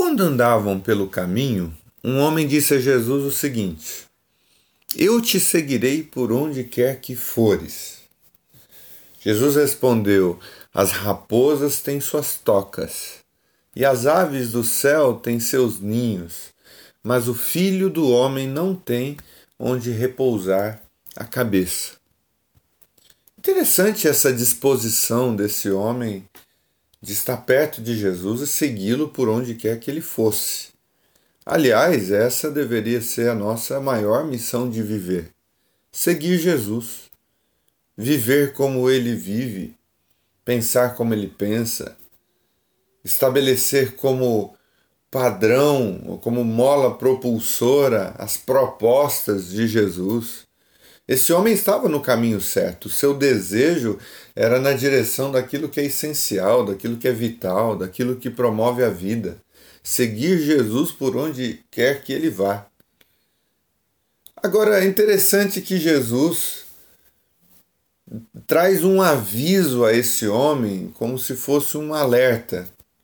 Enquanto andavam pelo caminho, um homem disse a Jesus o seguinte: Eu te seguirei por onde quer que fores. Jesus respondeu: As raposas têm suas tocas, e as aves do céu têm seus ninhos, mas o Filho do homem não tem onde repousar a cabeça. Interessante essa disposição desse homem de estar perto de Jesus e segui-lo por onde quer que ele fosse. Aliás, essa deveria ser a nossa maior missão de viver: seguir Jesus, viver como ele vive, pensar como ele pensa, estabelecer como padrão, ou como mola propulsora as propostas de Jesus. Esse homem estava no caminho certo, o seu desejo era na direção daquilo que é essencial, daquilo que é vital, daquilo que promove a vida. Seguir Jesus por onde quer que ele vá. Agora, é interessante que Jesus traz um aviso a esse homem como se fosse um alerta.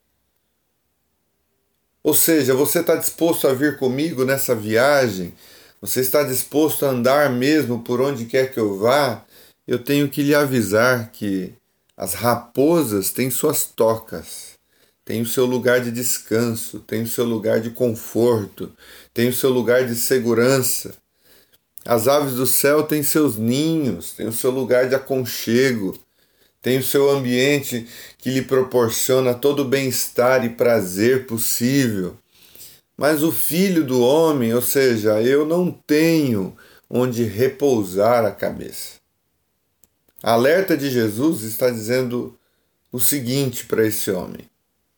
Ou seja, você está disposto a vir comigo nessa viagem? Você está disposto a andar mesmo por onde quer que eu vá? Eu tenho que lhe avisar que as raposas têm suas tocas, têm o seu lugar de descanso, têm o seu lugar de conforto, têm o seu lugar de segurança. As aves do céu têm seus ninhos, têm o seu lugar de aconchego, têm o seu ambiente que lhe proporciona todo o bem-estar e prazer possível. Mas o Filho do homem, ou seja, eu não tenho onde repousar a cabeça. A alerta de Jesus está dizendo o seguinte para esse homem: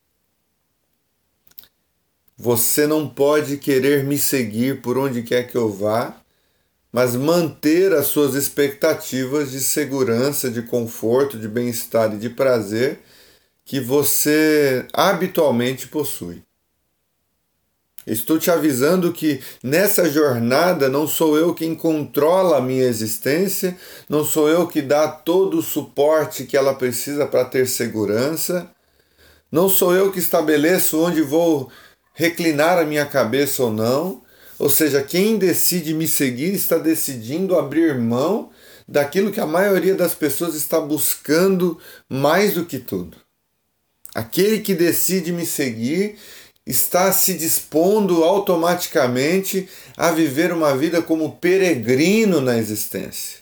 Você não pode querer me seguir por onde quer que eu vá, mas manter as suas expectativas de segurança, de conforto, de bem-estar e de prazer que você habitualmente possui. Estou te avisando que nessa jornada não sou eu quem controla a minha existência, não sou eu que dá todo o suporte que ela precisa para ter segurança, não sou eu que estabeleço onde vou reclinar a minha cabeça ou não. Ou seja, quem decide me seguir está decidindo abrir mão daquilo que a maioria das pessoas está buscando mais do que tudo. Aquele que decide me seguir está se dispondo automaticamente a viver uma vida como peregrino na existência,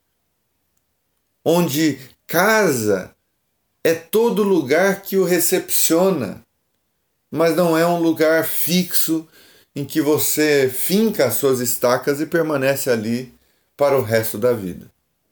onde casa é todo lugar que o recepciona, mas não é um lugar fixo em que você finca as suas estacas e permanece ali para o resto da vida.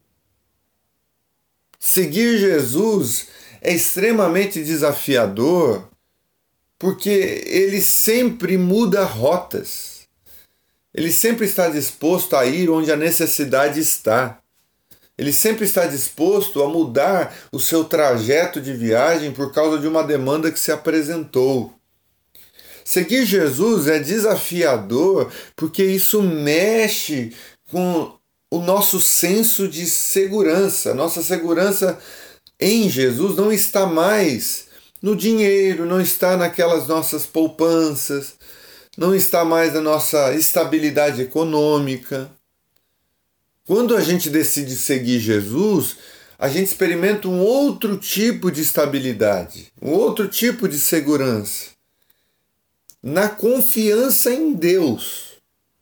Seguir Jesus é extremamente desafiador, porque ele sempre muda rotas. Ele sempre está disposto a ir onde a necessidade está. Ele sempre está disposto a mudar o seu trajeto de viagem por causa de uma demanda que se apresentou. Seguir Jesus é desafiador porque isso mexe com o nosso senso de segurança. Nossa segurança em Jesus não está mais no dinheiro, não está naquelas nossas poupanças, não está mais na nossa estabilidade econômica. Quando a gente decide seguir Jesus, a gente experimenta um outro tipo de estabilidade, um outro tipo de segurança, na confiança em Deus,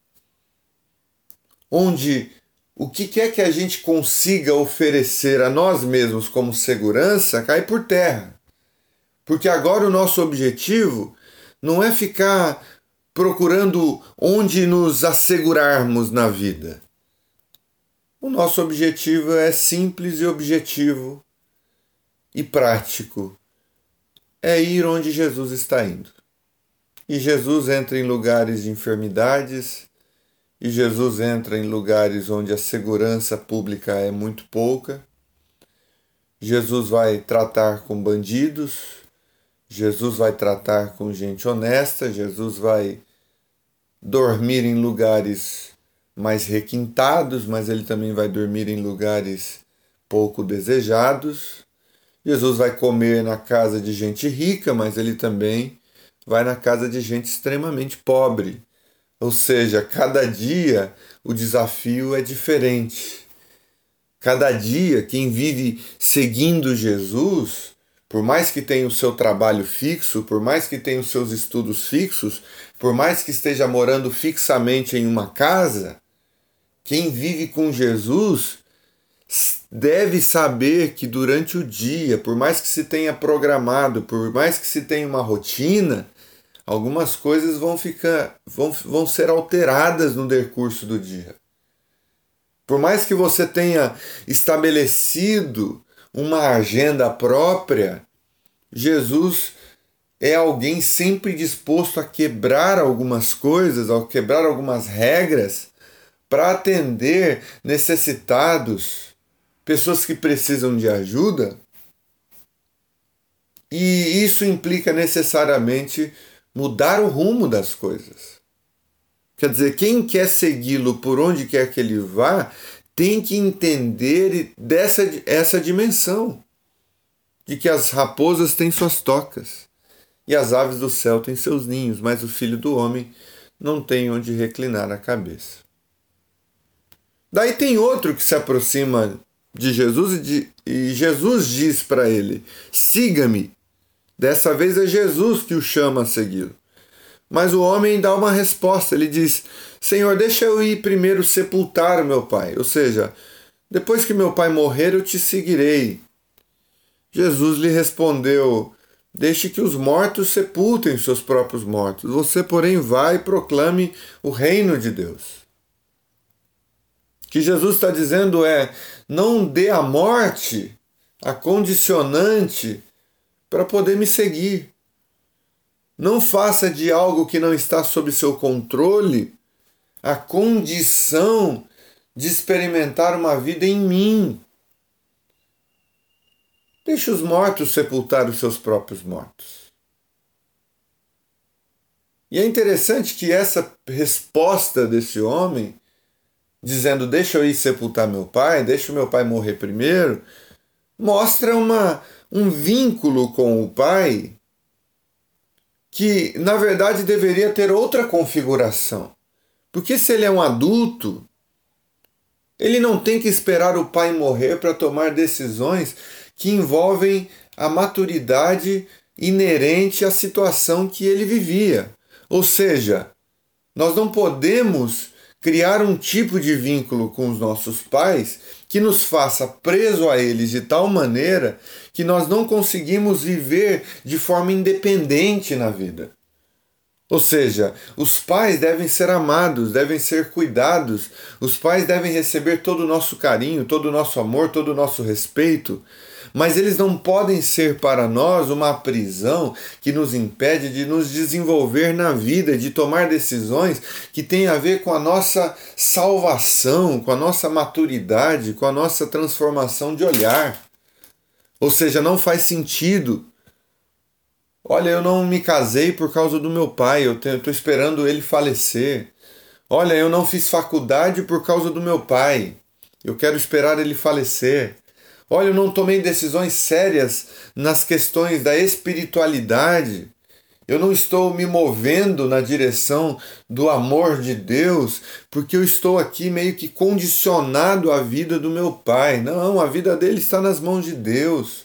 onde o que quer que a gente consiga oferecer a nós mesmos como segurança cai por terra. Porque agora o nosso objetivo não é ficar procurando onde nos assegurarmos na vida. O nosso objetivo é simples e objetivo e prático. É ir onde Jesus está indo. E Jesus entra em lugares de enfermidades, e Jesus entra em lugares onde a segurança pública é muito pouca. Jesus vai tratar com bandidos, Jesus vai tratar com gente honesta, Jesus vai dormir em lugares mais requintados, mas ele também vai dormir em lugares pouco desejados. Jesus vai comer na casa de gente rica, mas ele também vai na casa de gente extremamente pobre. Ou seja, cada dia o desafio é diferente. Cada dia, quem vive seguindo Jesus, por mais que tenha o seu trabalho fixo, por mais que tenha os seus estudos fixos, por mais que esteja morando fixamente em uma casa, quem vive com Jesus deve saber que durante o dia, por mais que se tenha programado, por mais que se tenha uma rotina, algumas coisas vão ser alteradas no decurso do dia. Por mais que você tenha estabelecido uma agenda própria, Jesus é alguém sempre disposto a quebrar algumas coisas, a quebrar algumas regras para atender necessitados, pessoas que precisam de ajuda. E isso implica necessariamente mudar o rumo das coisas. Quer dizer, quem quer segui-lo por onde quer que ele vá, tem que entender essa dimensão de que as raposas têm suas tocas e as aves do céu têm seus ninhos, mas o Filho do Homem não tem onde reclinar a cabeça. Daí tem outro que se aproxima de Jesus e Jesus diz para ele: siga-me. Dessa vez é Jesus que o chama a segui-lo. Mas o homem dá uma resposta, ele diz: Senhor, deixa eu ir primeiro sepultar o meu pai. Ou seja, depois que meu pai morrer, eu te seguirei. Jesus lhe respondeu: deixe que os mortos sepultem seus próprios mortos. Você, porém, vai e proclame o reino de Deus. O que Jesus está dizendo é: não dê à morte a condicionante para poder me seguir. Não faça de algo que não está sob seu controle a condição de experimentar uma vida em mim. Deixe os mortos sepultar os seus próprios mortos. E é interessante que essa resposta desse homem, dizendo: deixa eu ir sepultar meu pai, deixa o meu pai morrer primeiro, mostra um vínculo com o pai que, na verdade, deveria ter outra configuração. Porque se ele é um adulto, ele não tem que esperar o pai morrer para tomar decisões que envolvem a maturidade inerente à situação que ele vivia. Ou seja, nós não podemos criar um tipo de vínculo com os nossos pais que nos faça preso a eles de tal maneira que nós não conseguimos viver de forma independente na vida. Ou seja, os pais devem ser amados, devem ser cuidados, os pais devem receber todo o nosso carinho, todo o nosso amor, todo o nosso respeito, mas eles não podem ser para nós uma prisão que nos impede de nos desenvolver na vida, de tomar decisões que têm a ver com a nossa salvação, com a nossa maturidade, com a nossa transformação de olhar. Ou seja, não faz sentido. Olha, eu não me casei por causa do meu pai, eu estou esperando ele falecer. Olha, eu não fiz faculdade por causa do meu pai, eu quero esperar ele falecer. Olha, eu não tomei decisões sérias nas questões da espiritualidade. Eu não estou me movendo na direção do amor de Deus, porque eu estou aqui meio que condicionado à vida do meu pai. Não, a vida dele está nas mãos de Deus.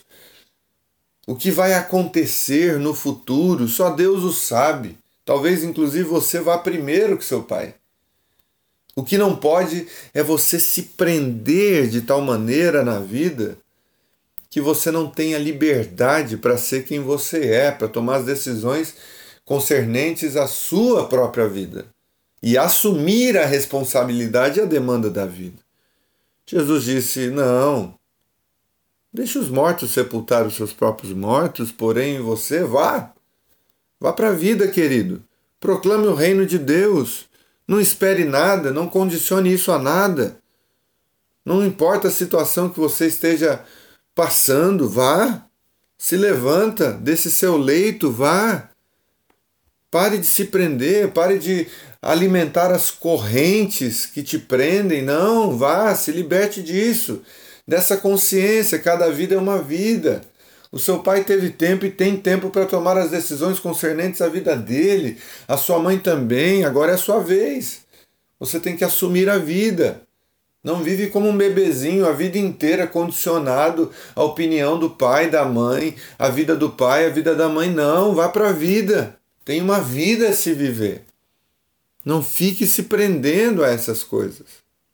O que vai acontecer no futuro, só Deus o sabe. Talvez, inclusive, você vá primeiro que seu pai. O que não pode é você se prender de tal maneira na vida que você não tenha liberdade para ser quem você é, para tomar as decisões concernentes à sua própria vida e assumir a responsabilidade e a demanda da vida. Jesus disse: não, deixe os mortos sepultar os seus próprios mortos, porém você vá para a vida, querido. Proclame o reino de Deus. Não espere nada, não condicione isso a nada. Não importa a situação que você esteja passando, vá. Se levanta desse seu leito, vá. Pare de se prender, pare de alimentar as correntes que te prendem. Não, vá, se liberte disso, dessa consciência. Cada vida é uma vida. O seu pai teve tempo e tem tempo para tomar as decisões concernentes à vida dele. A sua mãe também. Agora é a sua vez. Você tem que assumir a vida. Não vive como um bebezinho a vida inteira condicionado à opinião do pai, da mãe, a vida do pai, a vida da mãe. Não, vá para a vida. Tem uma vida a se viver. Não fique se prendendo a essas coisas.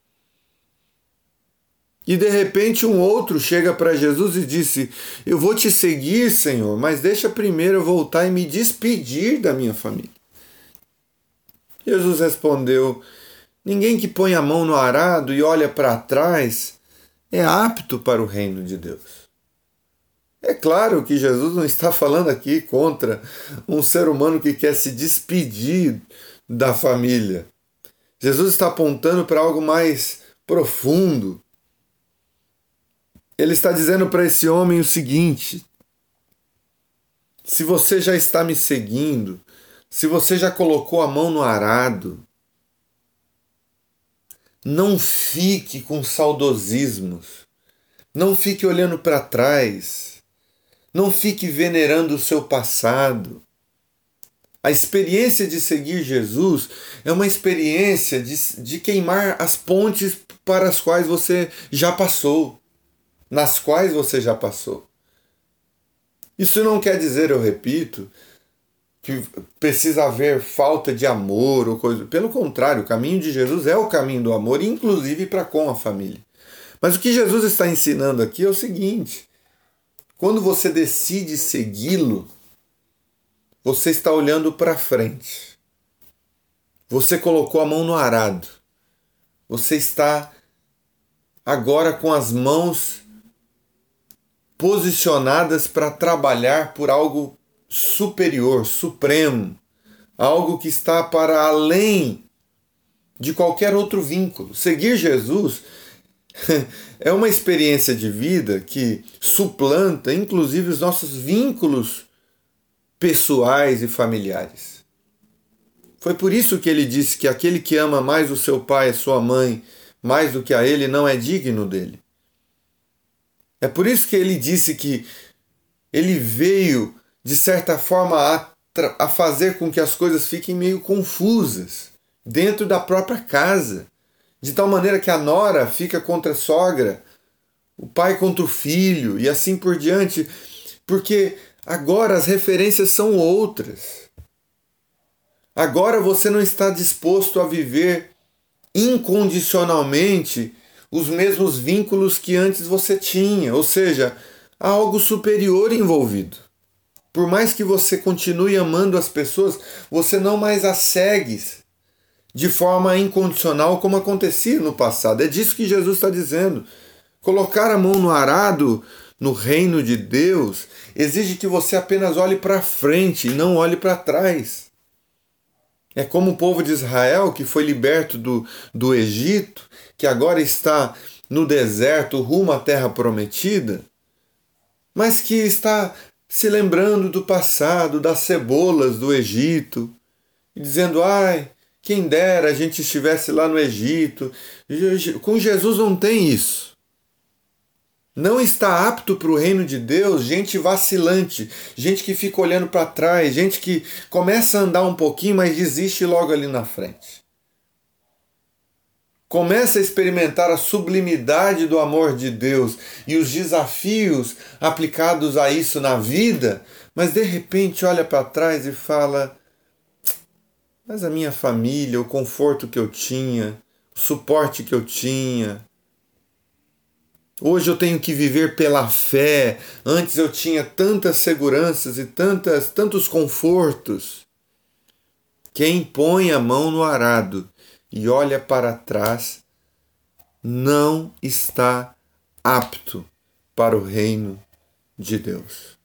E de repente um outro chega para Jesus e disse: eu vou te seguir, Senhor, mas deixa primeiro eu voltar e me despedir da minha família. Jesus respondeu: ninguém que põe a mão no arado e olha para trás é apto para o reino de Deus. É claro que Jesus não está falando aqui contra um ser humano que quer se despedir da família. Jesus está apontando para algo mais profundo. Ele está dizendo para esse homem o seguinte: se você já está me seguindo, se você já colocou a mão no arado, não fique com saudosismos, não fique olhando para trás, não fique venerando o seu passado. A experiência de seguir Jesus é uma experiência de queimar as pontes para as quais você já passou, nas quais você já passou. Isso não quer dizer, eu repito, que precisa haver falta de amor ou coisa. Pelo contrário, o caminho de Jesus é o caminho do amor, inclusive para com a família. Mas o que Jesus está ensinando aqui é o seguinte: quando você decide segui-lo, você está olhando para frente. Você colocou a mão no arado. Você está agora com as mãos posicionadas para trabalhar por algo superior, supremo, algo que está para além de qualquer outro vínculo. Seguir Jesus é uma experiência de vida que suplanta, inclusive, os nossos vínculos pessoais e familiares. Foi por isso que ele disse que aquele que ama mais o seu pai e sua mãe, mais do que a ele, não é digno dele. É por isso que ele disse que ele veio, de certa forma, a fazer com que as coisas fiquem meio confusas dentro da própria casa, de tal maneira que a nora fica contra a sogra, o pai contra o filho e assim por diante, porque agora as referências são outras. Agora você não está disposto a viver incondicionalmente os mesmos vínculos que antes você tinha, ou seja, há algo superior envolvido. Por mais que você continue amando as pessoas, você não mais as segue de forma incondicional como acontecia no passado. É disso que Jesus está dizendo. Colocar a mão no arado no reino de Deus exige que você apenas olhe para frente e não olhe para trás. É como o povo de Israel que foi liberto do Egito, que agora está no deserto rumo à terra prometida, mas que está se lembrando do passado, das cebolas do Egito, e dizendo: ai, quem dera a gente estivesse lá no Egito. Com Jesus não tem isso. Não está apto para o reino de Deus gente vacilante, gente que fica olhando para trás, gente que começa a andar um pouquinho, mas desiste logo ali na frente. Começa a experimentar a sublimidade do amor de Deus e os desafios aplicados a isso na vida, mas de repente olha para trás e fala: mas a minha família, o conforto que eu tinha, o suporte que eu tinha, hoje eu tenho que viver pela fé. Antes eu tinha tantas seguranças e tantos confortos. Quem põe a mão no arado e olha para trás não está apto para o reino de Deus.